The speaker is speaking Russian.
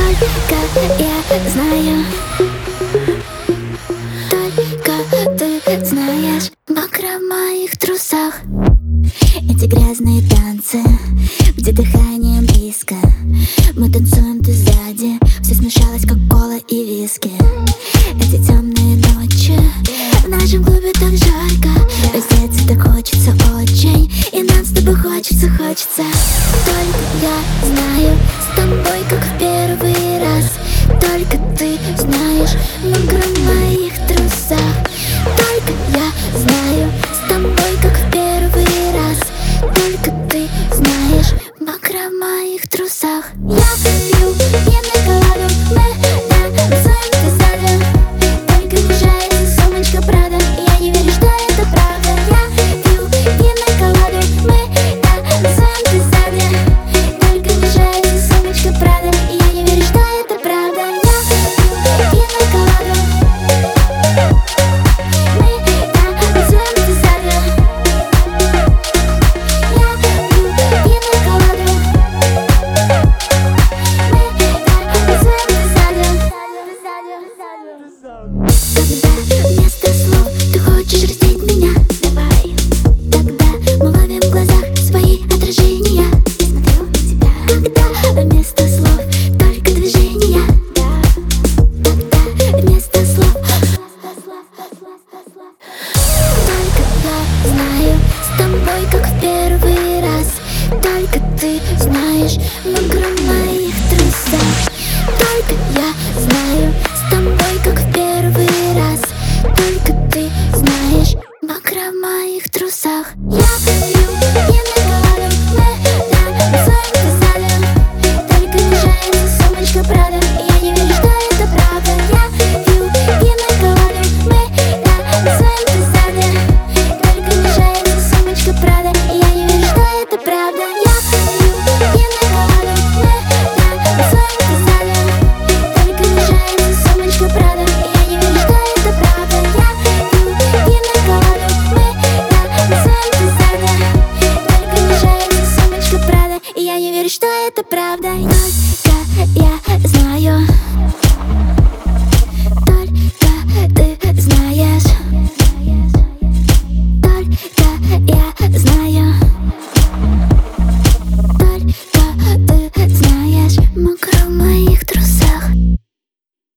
Только я знаю, только ты знаешь. Мокро в моих трусах эти грязные танцы, где дыхание близко. Мы танцуем, ты сзади, все смешалось, как кола и виски. Эти темные ночи в нашем клубе так жарко, раздеться так хочется очень, и нам с тобой хочется. Только я знаю, с тобой как в первый раз. Только ты знаешь, мокро в моих трусах. Только я знаю, с тобой как в первый раз. Только ты знаешь, мокро в моих трусах. Я пью пьяную коладу, мы танцуем, ты сзади. Только мешается сумочка Прада, я не верю, что это правда. Я пью пьяную коладу, мы танцуем, ты сзади. Только мешается сумочка Прада, я не верю, что это правда. Я пью пьяную коладу, мы танцуем, ты сзади. Я пью пьяную коладу, когда вместо слов ты хочешь раздеть меня, давай. Тогда мы ловим в глазах свои отражения. Я смотрю на тебя. Когда вместо слов только движения, да. Тогда вместо слов только я знаю, с тобой как в первый раз. Только ты знаешь, мокро в моих трусах. Только я знаю,